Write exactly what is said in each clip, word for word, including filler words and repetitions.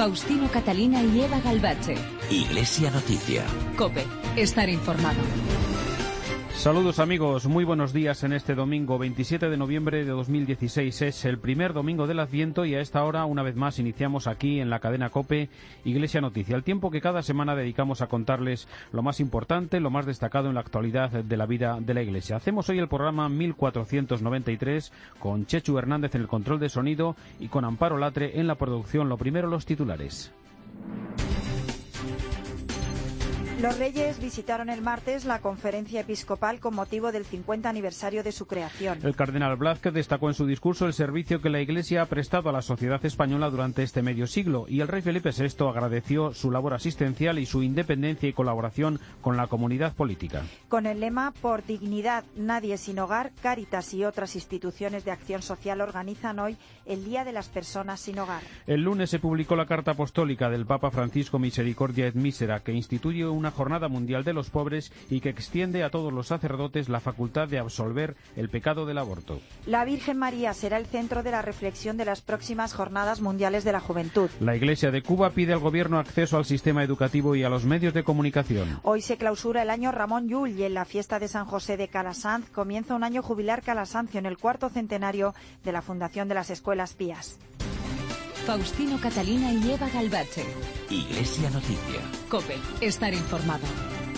Faustino Catalina y Eva Galvache. Iglesia Noticia. COPE. Estar informado. Saludos amigos, muy buenos días en este domingo veintisiete de noviembre de dos mil dieciséis. Es el primer domingo del Adviento y a esta hora una vez más iniciamos aquí en la cadena COPE Iglesia Noticia, el tiempo que cada semana dedicamos a contarles lo más importante, lo más destacado en la actualidad de la vida de la Iglesia. Hacemos hoy el programa mil cuatrocientos noventa y tres con Chechu Hernández en el control de sonido y con Amparo Latre en la producción. Lo primero, los titulares. Los Reyes visitaron el martes la conferencia episcopal con motivo del cincuenta aniversario de su creación. El cardenal Blázquez destacó en su discurso el servicio que la Iglesia ha prestado a la sociedad española durante este medio siglo y el rey Felipe sexto agradeció su labor asistencial y su independencia y colaboración con la comunidad política. Con el lema Por dignidad, nadie sin hogar, Cáritas y otras instituciones de acción social organizan hoy el Día de las Personas sin Hogar. El lunes se publicó la carta apostólica del Papa Francisco Misericordia et Misera, que instituye una Jornada Mundial de los Pobres y que extiende a todos los sacerdotes la facultad de absolver el pecado del aborto. La Virgen María será el centro de la reflexión de las próximas Jornadas Mundiales de la Juventud. La Iglesia de Cuba pide al gobierno acceso al sistema educativo y a los medios de comunicación. Hoy se clausura el año Ramón Llull y en la fiesta de San José de Calasanz comienza un año jubilar Calasancio en el cuarto centenario de la fundación de las Escuelas Pías. Faustino Catalina y Eva Galvache. Iglesia Noticia. COPE. Estar informado.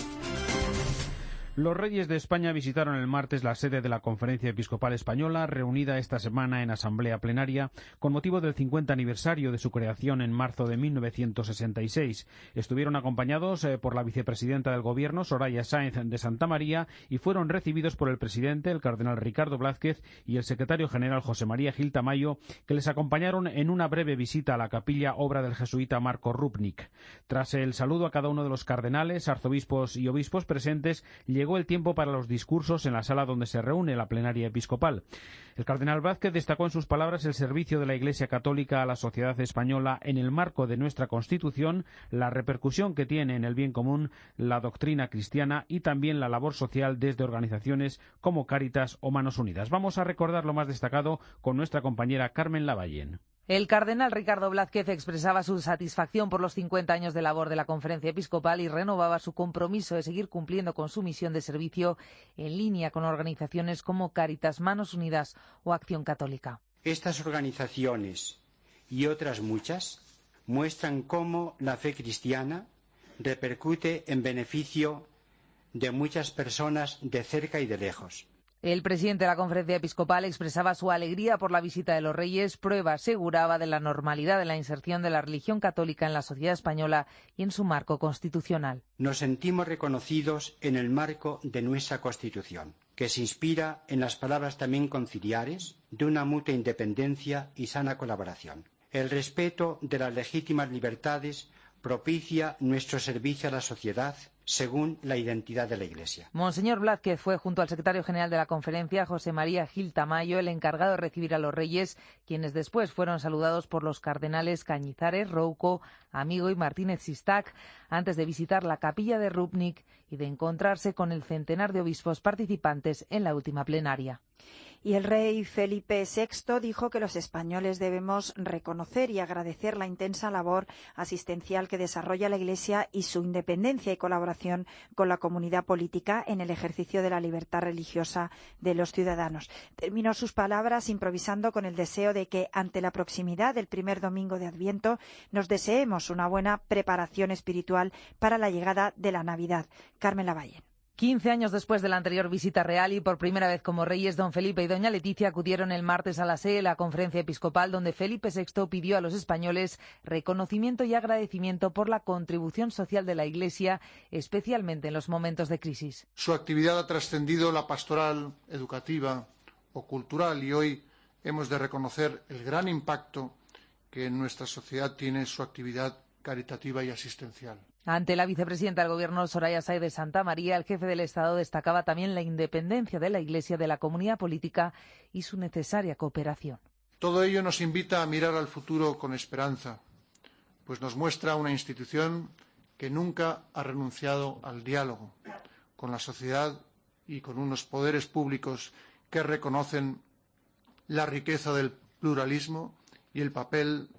Los Reyes de España visitaron el martes la sede de la Conferencia Episcopal Española, reunida esta semana en asamblea plenaria, con motivo del cincuenta aniversario de su creación en marzo de mil novecientos sesenta y seis. Estuvieron acompañados eh, por la vicepresidenta del Gobierno, Soraya Sáenz de Santamaría, y fueron recibidos por el presidente, el cardenal Ricardo Blázquez, y el secretario general José María Gil Tamayo, que les acompañaron en una breve visita a la capilla obra del jesuita Marco Rupnik. Tras el saludo a cada uno de los cardenales, arzobispos y obispos presentes, llegó Llegó el tiempo para los discursos en la sala donde se reúne la plenaria episcopal. El cardenal Blázquez destacó en sus palabras el servicio de la Iglesia Católica a la sociedad española en el marco de nuestra Constitución, la repercusión que tiene en el bien común la doctrina cristiana y también la labor social desde organizaciones como Cáritas o Manos Unidas. Vamos a recordar lo más destacado con nuestra compañera Carmen Lavallén. El cardenal Ricardo Blázquez expresaba su satisfacción por los cincuenta años de labor de la Conferencia Episcopal y renovaba su compromiso de seguir cumpliendo con su misión de servicio en línea con organizaciones como Cáritas, Manos Unidas o Acción Católica. Estas organizaciones y otras muchas muestran cómo la fe cristiana repercute en beneficio de muchas personas de cerca y de lejos. El presidente de la Conferencia Episcopal expresaba su alegría por la visita de los Reyes, prueba, aseguraba, de la normalidad de la inserción de la religión católica en la sociedad española y en su marco constitucional. Nos sentimos reconocidos en el marco de nuestra Constitución, que se inspira en las palabras también conciliares de una mutua independencia y sana colaboración. El respeto de las legítimas libertades propicia nuestro servicio a la sociedad según la identidad de la Iglesia. Monseñor Blázquez fue, junto al secretario general de la conferencia, José María Gil Tamayo, el encargado de recibir a los Reyes, quienes después fueron saludados por los cardenales Cañizares, Rouco, Amigo y Martínez Sistac, antes de visitar la capilla de Rupnik y de encontrarse con el centenar de obispos participantes en la última plenaria. Y el rey Felipe sexto dijo que los españoles debemos reconocer y agradecer la intensa labor asistencial que desarrolla la Iglesia y su independencia y colaboración con la comunidad política en el ejercicio de la libertad religiosa de los ciudadanos. Terminó sus palabras improvisando con el deseo de que, ante la proximidad del primer domingo de Adviento, nos deseemos una buena preparación espiritual para la llegada de la Navidad. Carmen Lavallén. Quince años después de la anterior visita real y por primera vez como reyes, don Felipe y doña Leticia acudieron el martes a la sede de la Conferencia Episcopal, donde Felipe sexto pidió a los españoles reconocimiento y agradecimiento por la contribución social de la Iglesia, especialmente en los momentos de crisis. Su actividad ha trascendido la pastoral, educativa o cultural y hoy hemos de reconocer el gran impacto que en nuestra sociedad tiene su actividad caritativa y asistencial. Ante la vicepresidenta del Gobierno, Soraya Sáenz de Santamaría, el jefe del Estado destacaba también la independencia de la Iglesia de la comunidad política y su necesaria cooperación. Todo ello nos invita a mirar al futuro con esperanza, pues nos muestra una institución que nunca ha renunciado al diálogo con la sociedad y con unos poderes públicos que reconocen la riqueza del pluralismo y el papel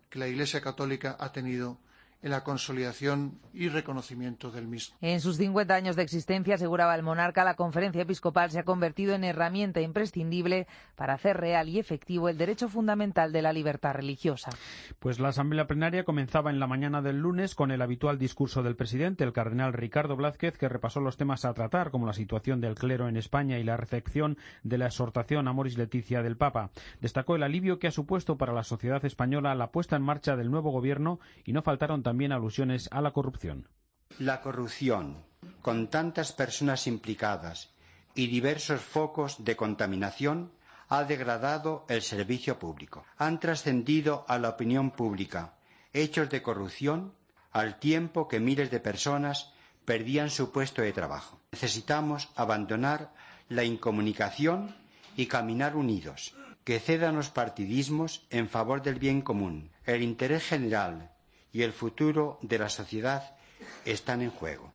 que la Iglesia Católica ha tenido en la consolidación y reconocimiento del mismo. En sus cincuenta años de existencia, aseguraba el monarca, la Conferencia Episcopal se ha convertido en herramienta imprescindible para hacer real y efectivo el derecho fundamental de la libertad religiosa. Pues la asamblea plenaria comenzaba en la mañana del lunes con el habitual discurso del presidente, el cardenal Ricardo Blázquez, que repasó los temas a tratar, como la situación del clero en España y la recepción de la exhortación Amoris Laetitia del Papa. Destacó el alivio que ha supuesto para la sociedad española la puesta en marcha del nuevo gobierno y no faltaron también alusiones a la corrupción. La corrupción, con tantas personas implicadas y diversos focos de contaminación, ha degradado el servicio público. Han trascendido a la opinión pública hechos de corrupción al tiempo que miles de personas perdían su puesto de trabajo. Necesitamos abandonar la incomunicación y caminar unidos, que cedan los partidismos en favor del bien común. El interés general y el futuro de la sociedad están en juego.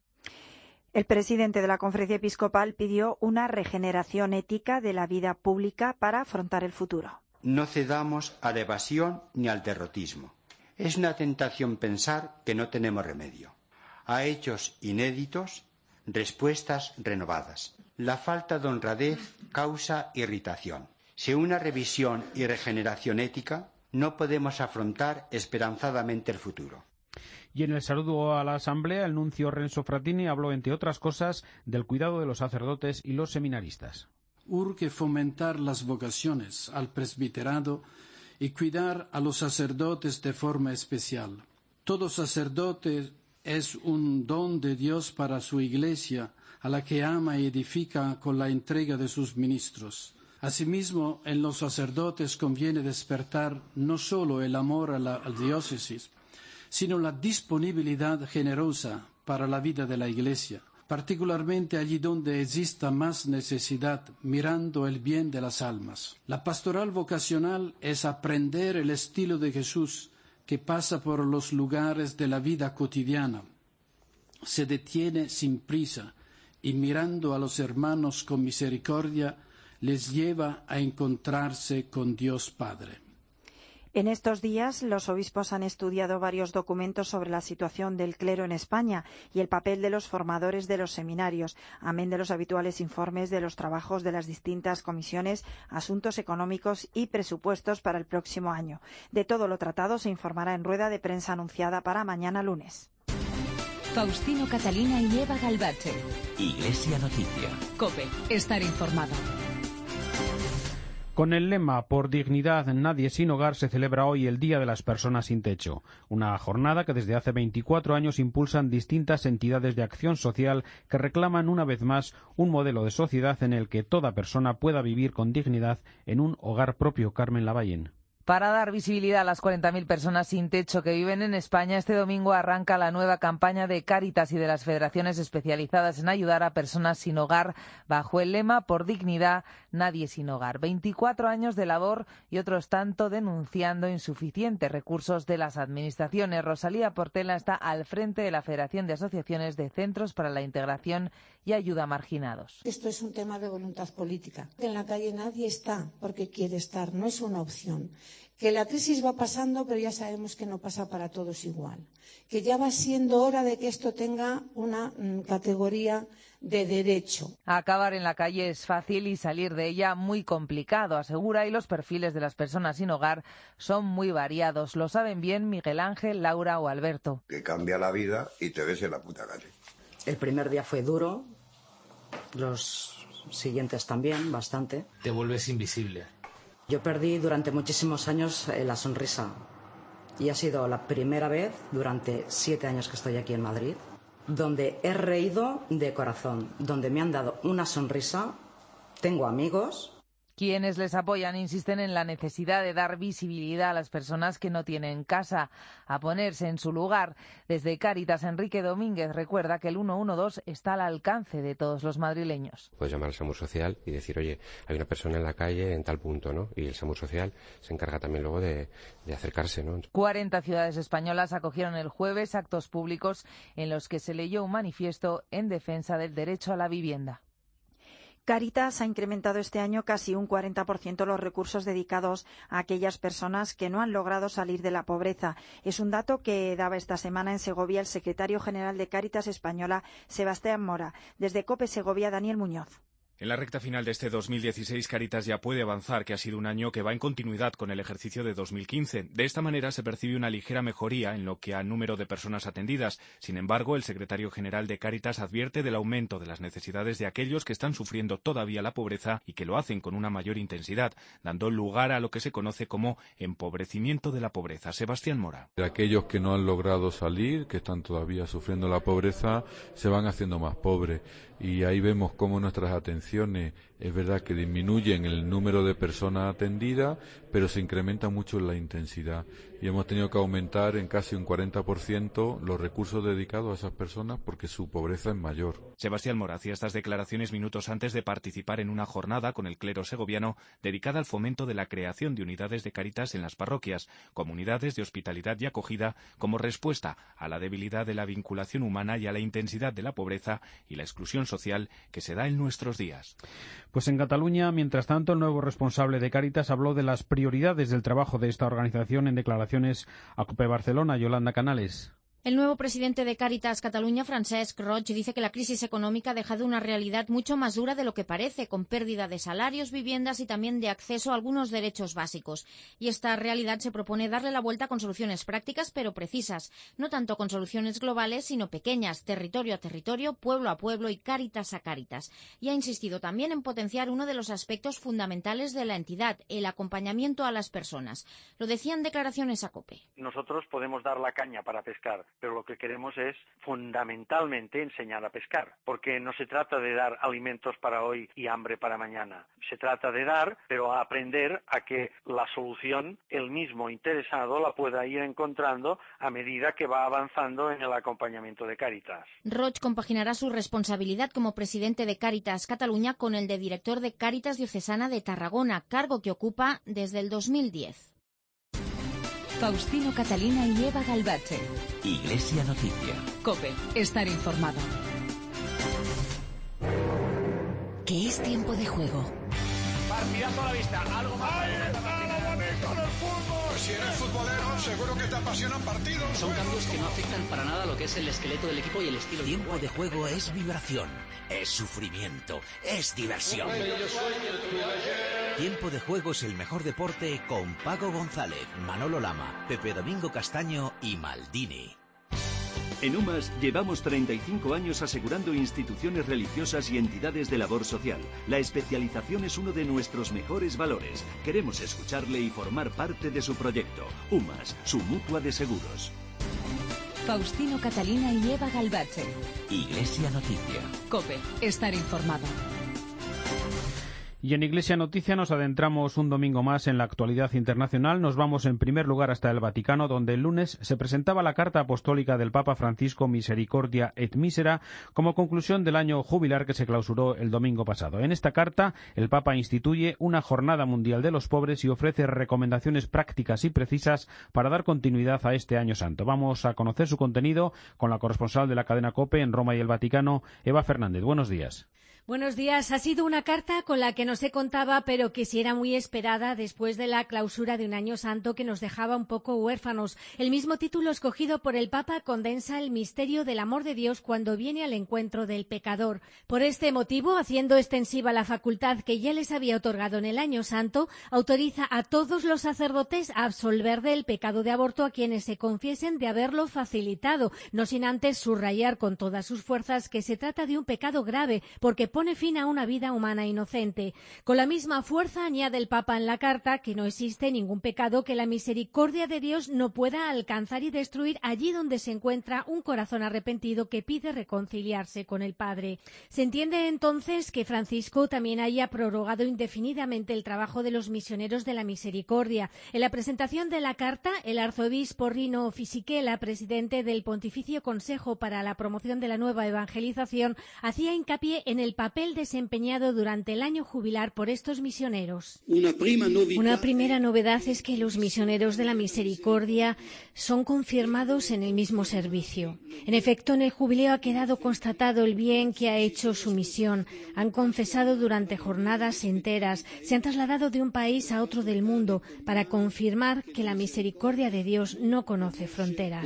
El presidente de la Conferencia Episcopal pidió una regeneración ética de la vida pública para afrontar el futuro. No cedamos a la evasión ni al derrotismo. Es una tentación pensar que no tenemos remedio. A hechos inéditos, respuestas renovadas. La falta de honradez causa irritación. Sin una revisión y regeneración ética, no podemos afrontar esperanzadamente el futuro. Y en el saludo a la Asamblea, el nuncio Renzo Frattini habló, entre otras cosas, del cuidado de los sacerdotes y los seminaristas. Urge fomentar las vocaciones al presbiterado y cuidar a los sacerdotes de forma especial. Todo sacerdote es un don de Dios para su Iglesia, a la que ama y edifica con la entrega de sus ministros. Asimismo, en los sacerdotes conviene despertar no solo el amor a la diócesis, sino la disponibilidad generosa para la vida de la Iglesia, particularmente allí donde exista más necesidad, mirando el bien de las almas. La pastoral vocacional es aprender el estilo de Jesús, que pasa por los lugares de la vida cotidiana, se detiene sin prisa y mirando a los hermanos con misericordia, les lleva a encontrarse con Dios Padre. En estos días, los obispos han estudiado varios documentos sobre la situación del clero en España y el papel de los formadores de los seminarios, amén de los habituales informes de los trabajos de las distintas comisiones, asuntos económicos y presupuestos para el próximo año. De todo lo tratado se informará en rueda de prensa anunciada para mañana lunes. Faustino Catalina y Eva Galbache. Iglesia Noticia. COPE. Estar informado. Con el lema Por dignidad, nadie sin hogar se celebra hoy el Día de las Personas sin Techo, una jornada que desde hace veinticuatro años impulsan distintas entidades de acción social que reclaman una vez más un modelo de sociedad en el que toda persona pueda vivir con dignidad en un hogar propio. Carmen Lavallén. Para dar visibilidad a las cuarenta mil personas sin techo que viven en España, este domingo arranca la nueva campaña de Cáritas y de las federaciones especializadas en ayudar a personas sin hogar bajo el lema Por dignidad, nadie sin hogar. veinticuatro años de labor y otros tanto denunciando insuficientes recursos de las administraciones. Rosalía Portela está al frente de la Federación de Asociaciones de Centros para la Integración y Ayuda a Marginados. Esto es un tema de voluntad política. En la calle nadie está porque quiere estar, no es una opción. Que la crisis va pasando, pero ya sabemos que no pasa para todos igual. Que ya va siendo hora de que esto tenga una mm, categoría de derecho. Acabar en la calle es fácil y salir de ella muy complicado, asegura, y los perfiles de las personas sin hogar son muy variados. Lo saben bien Miguel Ángel, Laura o Alberto. Que cambia la vida y te ves en la puta calle. El primer día fue duro, los siguientes también, bastante. Te vuelves invisible. Yo perdí durante muchísimos años eh, la sonrisa y ha sido la primera vez durante siete años que estoy aquí en Madrid donde he reído de corazón, donde me han dado una sonrisa. Tengo amigos. Quienes les apoyan insisten en la necesidad de dar visibilidad a las personas que no tienen casa, a ponerse en su lugar. Desde Cáritas, Enrique Domínguez recuerda que el ciento doce está al alcance de todos los madrileños. Puedes llamar al SAMUR Social y decir, oye, hay una persona en la calle en tal punto, ¿no? Y el SAMUR Social se encarga también luego de, de acercarse, ¿no? cuarenta ciudades españolas acogieron el jueves actos públicos en los que se leyó un manifiesto en defensa del derecho a la vivienda. Cáritas ha incrementado este año casi un cuarenta por ciento los recursos dedicados a aquellas personas que no han logrado salir de la pobreza. Es un dato que daba esta semana en Segovia el secretario general de Cáritas Española, Sebastián Mora. Desde COPE Segovia, Daniel Muñoz. En la recta final de este dos mil dieciséis, Cáritas ya puede avanzar que ha sido un año que va en continuidad con el ejercicio de dos mil quince. De esta manera se percibe una ligera mejoría en lo que a número de personas atendidas. Sin embargo, el secretario general de Cáritas advierte del aumento de las necesidades de aquellos que están sufriendo todavía la pobreza y que lo hacen con una mayor intensidad, dando lugar a lo que se conoce como empobrecimiento de la pobreza. Sebastián Mora. De aquellos que no han logrado salir, que están todavía sufriendo la pobreza, se van haciendo más pobres. Y ahí vemos cómo nuestras atenciones, es verdad que disminuyen el número de personas atendidas, pero se incrementa mucho la intensidad. Y hemos tenido que aumentar en casi un cuarenta por ciento los recursos dedicados a esas personas porque su pobreza es mayor. Sebastián Mora hacía estas declaraciones minutos antes de participar en una jornada con el clero segoviano dedicada al fomento de la creación de unidades de Cáritas en las parroquias, comunidades de hospitalidad y acogida, como respuesta a la debilidad de la vinculación humana y a la intensidad de la pobreza y la exclusión social que se da en nuestros días. Pues en Cataluña, mientras tanto, el nuevo responsable de Cáritas habló de las prioridades del trabajo de esta organización en declaraciones a COPE Barcelona. Yolanda Canales. El nuevo presidente de Cáritas Cataluña, Francesc Roig, dice que la crisis económica ha dejado una realidad mucho más dura de lo que parece, con pérdida de salarios, viviendas y también de acceso a algunos derechos básicos. Y esta realidad se propone darle la vuelta con soluciones prácticas pero precisas, no tanto con soluciones globales, sino pequeñas, territorio a territorio, pueblo a pueblo y Cáritas a Cáritas. Y ha insistido también en potenciar uno de los aspectos fundamentales de la entidad, el acompañamiento a las personas. Lo decía en declaraciones a COPE. Nosotros podemos dar la caña para pescar, pero lo que queremos es fundamentalmente enseñar a pescar, porque no se trata de dar alimentos para hoy y hambre para mañana. Se trata de dar, pero a aprender a que la solución el mismo interesado la pueda ir encontrando a medida que va avanzando en el acompañamiento de Cáritas. Roig compaginará su responsabilidad como presidente de Cáritas Cataluña con el de director de Cáritas Diocesana de Tarragona, cargo que ocupa desde el dos mil diez. Faustino Catalina y Eva Galbache. Iglesia Noticia. COPE. Estar informado. Que es tiempo de juego. Partidazo a la vista. Algo más. ¡Ahí está lo bonito del fútbol! Si eres futbolero, seguro que te apasionan partidos. Son cambios que no afectan para nada lo que es el esqueleto del equipo y el estilo. Tiempo de juego es vibración, es sufrimiento, es diversión. Tiempo de juego es el mejor deporte con Paco González, Manolo Lama, Pepe Domingo Castaño y Maldini. En UMAS llevamos treinta y cinco años asegurando instituciones religiosas y entidades de labor social. La especialización es uno de nuestros mejores valores. Queremos escucharle y formar parte de su proyecto. UMAS, su mutua de seguros. Faustino Catalina y Eva Galbache. Iglesia Noticia. COPE. Estar informado. Y en Iglesia Noticia nos adentramos un domingo más en la actualidad internacional. Nos vamos en primer lugar hasta el Vaticano, donde el lunes se presentaba la carta apostólica del Papa Francisco Misericordia et Misera como conclusión del año jubilar que se clausuró el domingo pasado. En esta carta, el Papa instituye una jornada mundial de los pobres y ofrece recomendaciones prácticas y precisas para dar continuidad a este año santo. Vamos a conocer su contenido con la corresponsal de la cadena COPE en Roma y el Vaticano, Eva Fernández. Buenos días. Buenos días. Ha sido una carta con la que no se contaba, pero que sí era muy esperada después de la clausura de un año santo que nos dejaba un poco huérfanos. El mismo título escogido por el Papa condensa el misterio del amor de Dios cuando viene al encuentro del pecador. Por este motivo, haciendo extensiva la facultad que ya les había otorgado en el año santo, autoriza a todos los sacerdotes a absolver del pecado de aborto a quienes se confiesen de haberlo facilitado, no sin antes subrayar con todas sus fuerzas que se trata de un pecado grave, porque pone fin a una vida humana inocente. Con la misma fuerza añade el Papa en la carta que no existe ningún pecado que la misericordia de Dios no pueda alcanzar y destruir allí donde se encuentra un corazón arrepentido que pide reconciliarse con el Padre. Se entiende entonces que Francisco también haya prorrogado indefinidamente el trabajo de los misioneros de la misericordia. En la presentación de la carta, el arzobispo Rino Fisichella, presidente del Pontificio Consejo para la Promoción de la Nueva Evangelización, hacía hincapié en el papel desempeñado durante el año jubilar por estos misioneros. Una, prima Una primera novedad es que los misioneros de la Misericordia son confirmados en el mismo servicio. En efecto, en el jubileo ha quedado constatado el bien que ha hecho su misión. Han confesado durante jornadas enteras, se han trasladado de un país a otro del mundo para confirmar que la misericordia de Dios no conoce fronteras.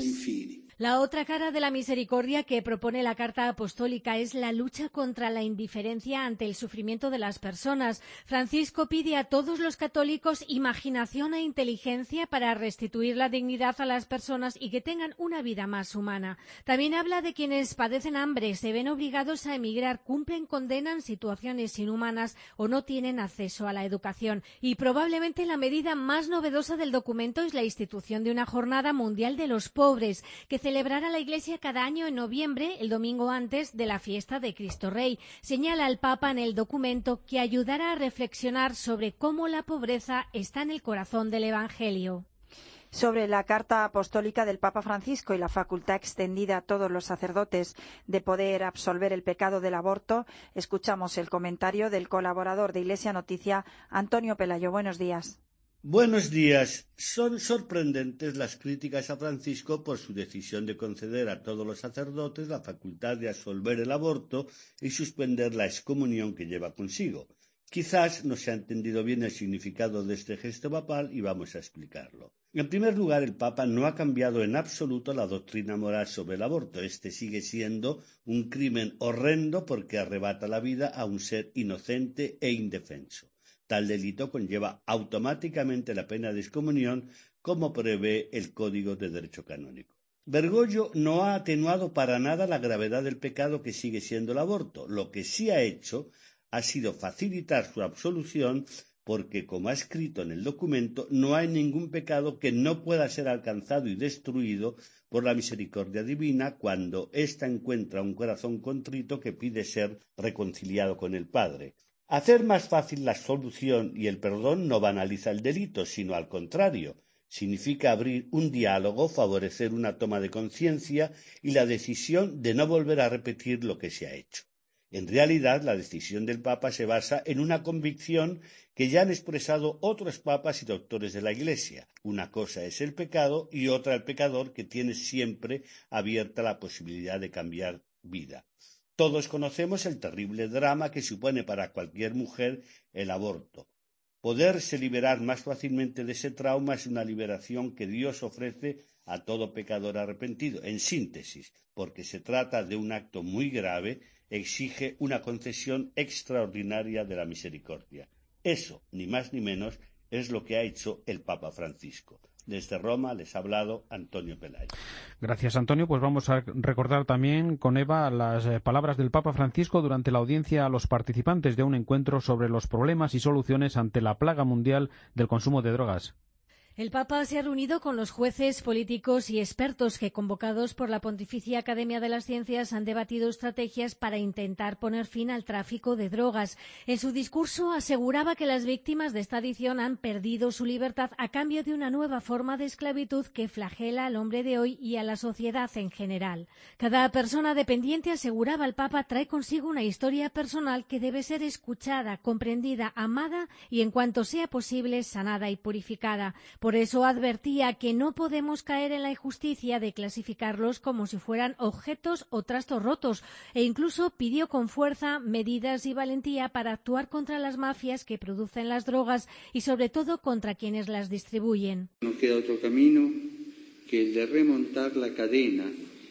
La otra cara de la misericordia que propone la Carta Apostólica es la lucha contra la indiferencia ante el sufrimiento de las personas. Francisco pide a todos los católicos imaginación e inteligencia para restituir la dignidad a las personas y que tengan una vida más humana. También habla de quienes padecen hambre, se ven obligados a emigrar, cumplen condena en situaciones inhumanas o no tienen acceso a la educación. Y probablemente la medida más novedosa del documento es la institución de una Jornada Mundial de los Pobres, que celebrará la Iglesia cada año en noviembre, el domingo antes de la fiesta de Cristo Rey. Señala el Papa en el documento que ayudará a reflexionar sobre cómo la pobreza está en el corazón del Evangelio. Sobre la carta apostólica del Papa Francisco y la facultad extendida a todos los sacerdotes de poder absolver el pecado del aborto, escuchamos el comentario del colaborador de Iglesia Noticia, Antonio Pelayo. Buenos días. Buenos días. Son sorprendentes las críticas a Francisco por su decisión de conceder a todos los sacerdotes la facultad de absolver el aborto y suspender la excomunión que lleva consigo. Quizás no se ha entendido bien el significado de este gesto papal y vamos a explicarlo. En primer lugar, el Papa no ha cambiado en absoluto la doctrina moral sobre el aborto. Este sigue siendo un crimen horrendo porque arrebata la vida a un ser inocente e indefenso. Tal delito conlleva automáticamente la pena de excomunión, como prevé el Código de Derecho Canónico. Bergoglio no ha atenuado para nada la gravedad del pecado que sigue siendo el aborto. Lo que sí ha hecho ha sido facilitar su absolución porque, como ha escrito en el documento, no hay ningún pecado que no pueda ser alcanzado y destruido por la misericordia divina cuando ésta encuentra un corazón contrito que pide ser reconciliado con el Padre. Hacer más fácil la solución y el perdón no banaliza el delito, sino al contrario. Significa abrir un diálogo, favorecer una toma de conciencia y la decisión de no volver a repetir lo que se ha hecho. En realidad, la decisión del Papa se basa en una convicción que ya han expresado otros papas y doctores de la Iglesia. Una cosa es el pecado y otra el pecador, que tiene siempre abierta la posibilidad de cambiar vida. Todos conocemos el terrible drama que supone para cualquier mujer el aborto. Poderse liberar más fácilmente de ese trauma es una liberación que Dios ofrece a todo pecador arrepentido. En síntesis, porque se trata de un acto muy grave, exige una concesión extraordinaria de la misericordia. Eso, ni más ni menos, es lo que ha hecho el Papa Francisco. Desde Roma les ha hablado Antonio Pelayo. Gracias, Antonio. Pues vamos a recordar también con Eva las eh, palabras del Papa Francisco durante la audiencia a los participantes de un encuentro sobre los problemas y soluciones ante la plaga mundial del consumo de drogas. El Papa se ha reunido con los jueces, políticos y expertos que, convocados por la Pontificia Academia de las Ciencias, han debatido estrategias para intentar poner fin al tráfico de drogas. En su discurso aseguraba que las víctimas de esta adicción han perdido su libertad a cambio de una nueva forma de esclavitud que flagela al hombre de hoy y a la sociedad en general. Cada persona dependiente, aseguraba el Papa, trae consigo una historia personal que debe ser escuchada, comprendida, amada y, en cuanto sea posible, sanada y purificada. Por eso advertía que no podemos caer en la injusticia de clasificarlos como si fueran objetos o trastos rotos, e incluso pidió con fuerza medidas y valentía para actuar contra las mafias que producen las drogas y sobre todo contra quienes las distribuyen. No queda otro camino que el de remontar la cadena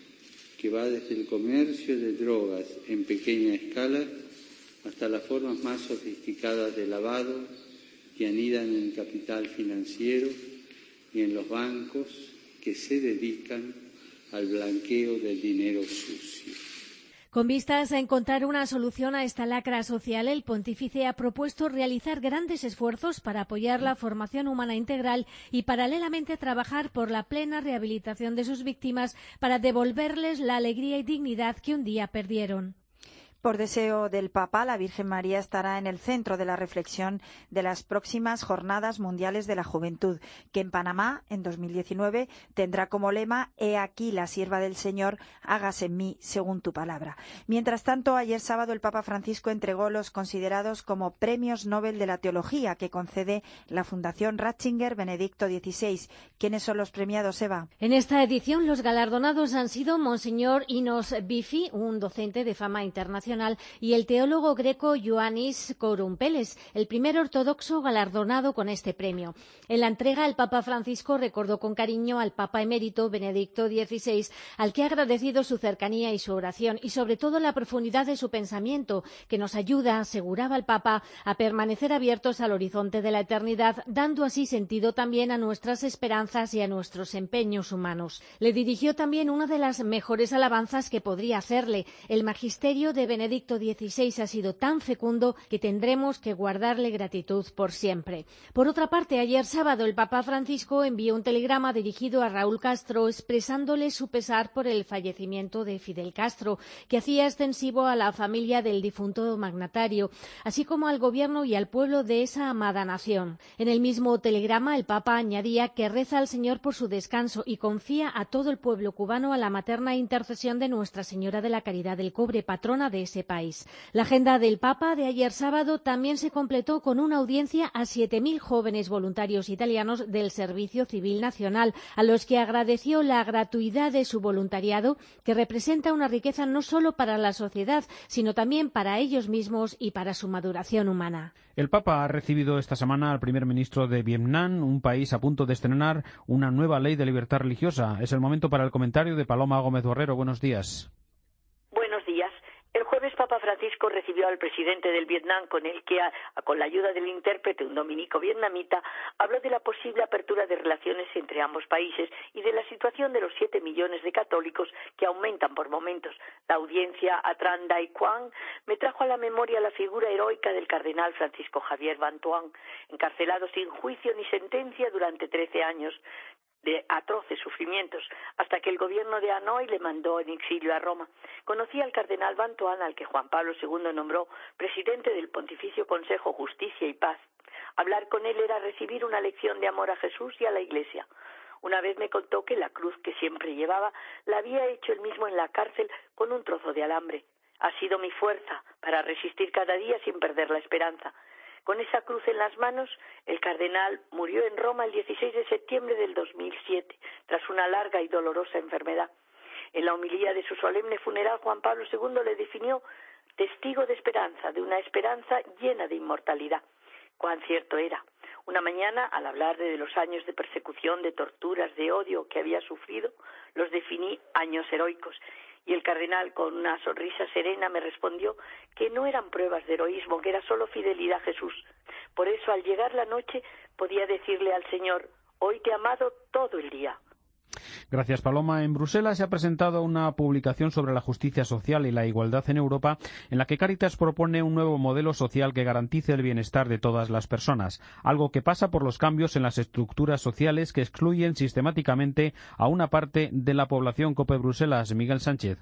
que va desde el comercio de drogas en pequeña escala hasta las formas más sofisticadas de lavado que anidan en el capital financiero y en los bancos que se dedican al blanqueo del dinero sucio. Con vistas a encontrar una solución a esta lacra social, el pontífice ha propuesto realizar grandes esfuerzos para apoyar la formación humana integral y paralelamente trabajar por la plena rehabilitación de sus víctimas para devolverles la alegría y dignidad que un día perdieron. Por deseo del Papa, la Virgen María estará en el centro de la reflexión de las próximas Jornadas Mundiales de la Juventud, que en Panamá, en dos mil diecinueve, tendrá como lema «He aquí la sierva del Señor, hágase en mí según tu palabra». Mientras tanto, ayer sábado el Papa Francisco entregó los considerados como Premios Nobel de la Teología que concede la Fundación Ratzinger Benedicto dieciséis. ¿Quiénes son los premiados, Eva? En esta edición los galardonados han sido Monseñor Inos Bifi, un docente de fama internacional, y el teólogo greco Ioannis Kourumpeles, el primer ortodoxo galardonado con este premio. En la entrega, el Papa Francisco recordó con cariño al Papa emérito Benedicto dieciséis, al que ha agradecido su cercanía y su oración, y sobre todo la profundidad de su pensamiento, que nos ayuda, aseguraba el Papa, a permanecer abiertos al horizonte de la eternidad, dando así sentido también a nuestras esperanzas y a nuestros empeños humanos. Le dirigió también una de las mejores alabanzas que podría hacerle. El magisterio de Benedicto Benedicto dieciséis ha sido tan fecundo que tendremos que guardarle gratitud por siempre. Por otra parte, ayer sábado el Papa Francisco envió un telegrama dirigido a Raúl Castro expresándole su pesar por el fallecimiento de Fidel Castro, que hacía extensivo a la familia del difunto magnatario, así como al gobierno y al pueblo de esa amada nación. En el mismo telegrama el Papa añadía que reza al Señor por su descanso y confía a todo el pueblo cubano a la materna intercesión de Nuestra Señora de la Caridad del Cobre, patrona de ese país. La agenda del Papa de ayer sábado también se completó con una audiencia a siete mil jóvenes voluntarios italianos del Servicio Civil Nacional, a los que agradeció la gratuidad de su voluntariado, que representa una riqueza no solo para la sociedad, sino también para ellos mismos y para su maduración humana. El Papa ha recibido esta semana al primer ministro de Vietnam, un país a punto de estrenar una nueva ley de libertad religiosa. Es el momento para el comentario de Paloma Gómez Borrero. Buenos días. Buenos días. El jueves Papa Francisco recibió al presidente del Vietnam, con el que, con la ayuda del intérprete, un dominico vietnamita, habló de la posible apertura de relaciones entre ambos países y de la situación de los siete millones de católicos que aumentan por momentos. La audiencia a Tran Dai Quang me trajo a la memoria la figura heroica del cardenal Francisco Javier Van Thuan, encarcelado sin juicio ni sentencia durante trece años. De atroces sufrimientos, hasta que el gobierno de Hanoi le mandó en exilio a Roma. Conocí al cardenal Van Thuan, al que Juan Pablo segundo nombró presidente del Pontificio Consejo Justicia y Paz. Hablar con él era recibir una lección de amor a Jesús y a la Iglesia. Una vez me contó que la cruz que siempre llevaba la había hecho él mismo en la cárcel con un trozo de alambre. Ha sido mi fuerza para resistir cada día sin perder la esperanza. Con esa cruz en las manos, el cardenal murió en Roma el dieciséis de septiembre del dos mil siete, tras una larga y dolorosa enfermedad. En la homilía de su solemne funeral, Juan Pablo segundo le definió testigo de esperanza, de una esperanza llena de inmortalidad. Cuán cierto era. Una mañana, al hablar de los años de persecución, de torturas, de odio que había sufrido, los definí años heroicos. Y el cardenal, con una sonrisa serena, me respondió que no eran pruebas de heroísmo, que era solo fidelidad a Jesús. Por eso, al llegar la noche, podía decirle al Señor: hoy te he amado todo el día. Gracias, Paloma. En Bruselas se ha presentado una publicación sobre la justicia social y la igualdad en Europa, en la que Cáritas propone un nuevo modelo social que garantice el bienestar de todas las personas, algo que pasa por los cambios en las estructuras sociales que excluyen sistemáticamente a una parte de la población. COPE Bruselas, Miguel Sánchez.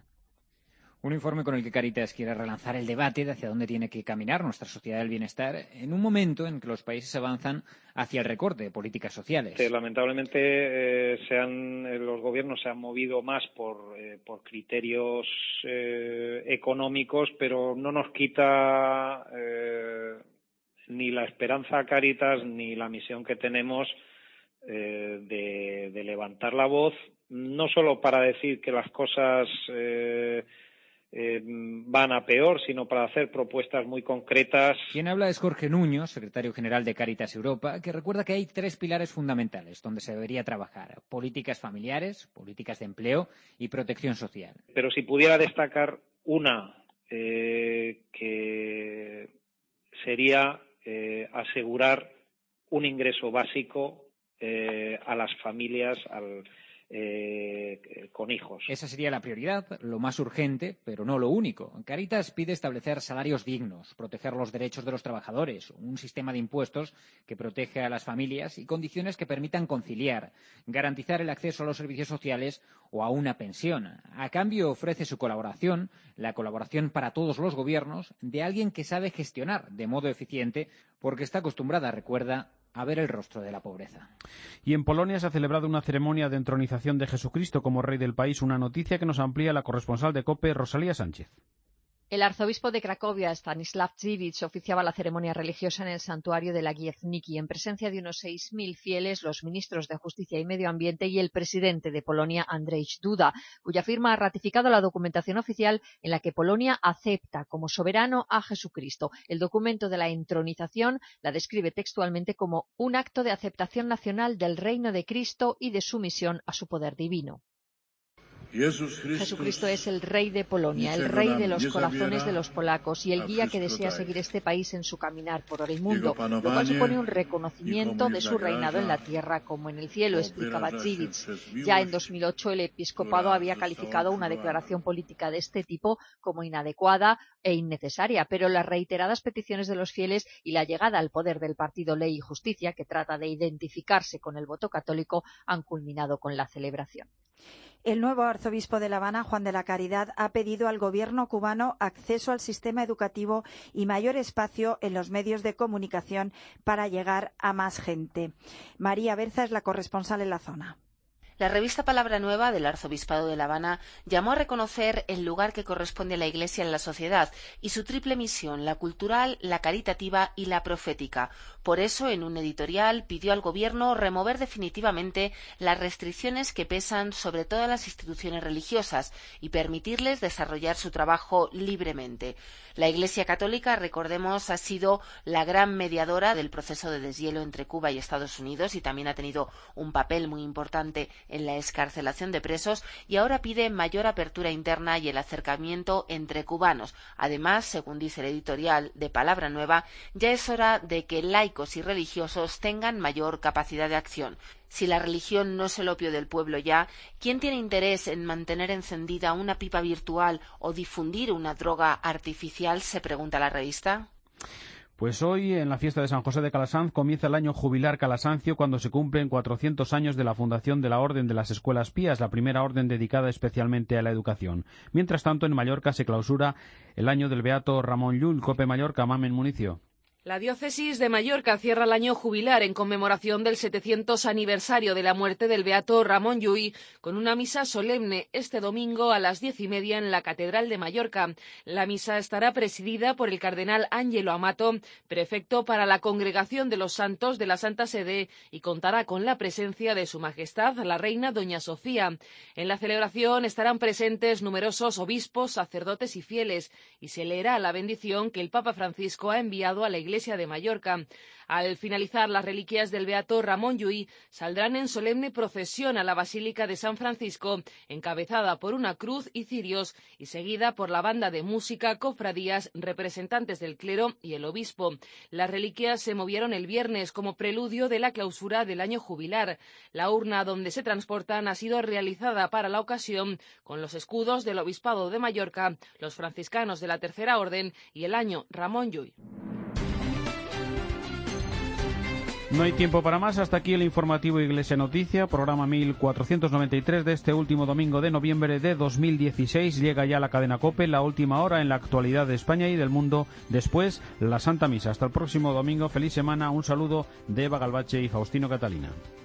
Un informe con el que Cáritas quiere relanzar el debate de hacia dónde tiene que caminar nuestra sociedad del bienestar en un momento en que los países avanzan hacia el recorte de políticas sociales. Sí, lamentablemente eh, se han, eh, los gobiernos se han movido más por, eh, por criterios eh, económicos, pero no nos quita eh, ni la esperanza a Cáritas ni la misión que tenemos eh, de, de levantar la voz, no solo para decir que las cosas Eh, Eh, van a peor, sino para hacer propuestas muy concretas. Quien habla es Jorge Nuño, secretario general de Cáritas Europa, que recuerda que hay tres pilares fundamentales donde se debería trabajar: políticas familiares, políticas de empleo y protección social. Pero si pudiera destacar una, eh, que sería eh, asegurar un ingreso básico eh, a las familias, al eh, con hijos. Esa sería la prioridad, lo más urgente, pero no lo único. Cáritas pide establecer salarios dignos, proteger los derechos de los trabajadores, un sistema de impuestos que protege a las familias y condiciones que permitan conciliar, garantizar el acceso a los servicios sociales o a una pensión. A cambio ofrece su colaboración, la colaboración para todos los gobiernos, de alguien que sabe gestionar de modo eficiente porque está acostumbrada, recuerda, a ver el rostro de la pobreza. Y en Polonia se ha celebrado una ceremonia de entronización de Jesucristo como rey del país, una noticia que nos amplía la corresponsal de COPE, Rosalía Sánchez. El arzobispo de Cracovia, Stanislav Dziwisz, oficiaba la ceremonia religiosa en el santuario de la Gievniki, en presencia de unos seis mil fieles, los ministros de Justicia y Medio Ambiente y el presidente de Polonia, Andrzej Duda, cuya firma ha ratificado la documentación oficial en la que Polonia acepta como soberano a Jesucristo. El documento de la entronización la describe textualmente como un acto de aceptación nacional del reino de Cristo y de sumisión a su poder divino. Jesucristo es el rey de Polonia, el rey de los corazones de los polacos y el guía que desea seguir este país en su caminar por el mundo, lo cual supone un reconocimiento de su reinado en la tierra como en el cielo, explicaba Dziwisz. Ya en dos mil ocho el episcopado había calificado una declaración política de este tipo como inadecuada e innecesaria, pero las reiteradas peticiones de los fieles y la llegada al poder del partido Ley y Justicia, que trata de identificarse con el voto católico, han culminado con la celebración. El nuevo arzobispo de La Habana, Juan de la Caridad, ha pedido al gobierno cubano acceso al sistema educativo y mayor espacio en los medios de comunicación para llegar a más gente. María Berza es la corresponsal en la zona. La revista Palabra Nueva del Arzobispado de La Habana llamó a reconocer el lugar que corresponde a la Iglesia en la sociedad y su triple misión, la cultural, la caritativa y la profética. Por eso, en un editorial, pidió al Gobierno remover definitivamente las restricciones que pesan sobre todas las instituciones religiosas y permitirles desarrollar su trabajo libremente. La Iglesia Católica, recordemos, ha sido la gran mediadora del proceso de deshielo entre Cuba y Estados Unidos y también ha tenido un papel muy importante en la excarcelación de presos y ahora pide mayor apertura interna y el acercamiento entre cubanos. Además, según dice el editorial de Palabra Nueva, ya es hora de que laicos y religiosos tengan mayor capacidad de acción. Si la religión no es el opio del pueblo ya, ¿quién tiene interés en mantener encendida una pipa virtual o difundir una droga artificial?, se pregunta la revista. Pues hoy, en la fiesta de San José de Calasanz, comienza el año jubilar calasancio cuando se cumplen cuatrocientos años de la fundación de la Orden de las Escuelas Pías, la primera orden dedicada especialmente a la educación. Mientras tanto, en Mallorca se clausura el año del Beato Ramón Llull. COPE Mallorca, Mamen Municio. La diócesis de Mallorca cierra el año jubilar en conmemoración del setecientos aniversario de la muerte del beato Ramón Llull con una misa solemne este domingo a las diez y media en la Catedral de Mallorca. La misa estará presidida por el cardenal Ángelo Amato, prefecto para la Congregación de los Santos de la Santa Sede, y contará con la presencia de Su Majestad la Reina Doña Sofía. En la celebración estarán presentes numerosos obispos, sacerdotes y fieles, y se leerá la bendición que el Papa Francisco ha enviado a la Iglesia Iglesia de Mallorca. Al finalizar, las reliquias del beato Ramón Llull saldrán en solemne procesión a la Basílica de San Francisco, encabezada por una cruz y cirios y seguida por la banda de música, cofradías, representantes del clero y el obispo. Las reliquias se movieron el viernes como preludio de la clausura del año jubilar. La urna donde se transportan ha sido realizada para la ocasión con los escudos del Obispado de Mallorca, los franciscanos de la Tercera Orden y el año Ramón Llull. No hay tiempo para más. Hasta aquí el informativo Iglesia Noticia, programa mil cuatrocientos noventa y tres de este último domingo de noviembre de dos mil dieciséis. Llega ya la cadena COPE, la última hora en la actualidad de España y del mundo. Después, la Santa Misa. Hasta el próximo domingo. Feliz semana. Un saludo de Eva Galbache y Faustino Catalina.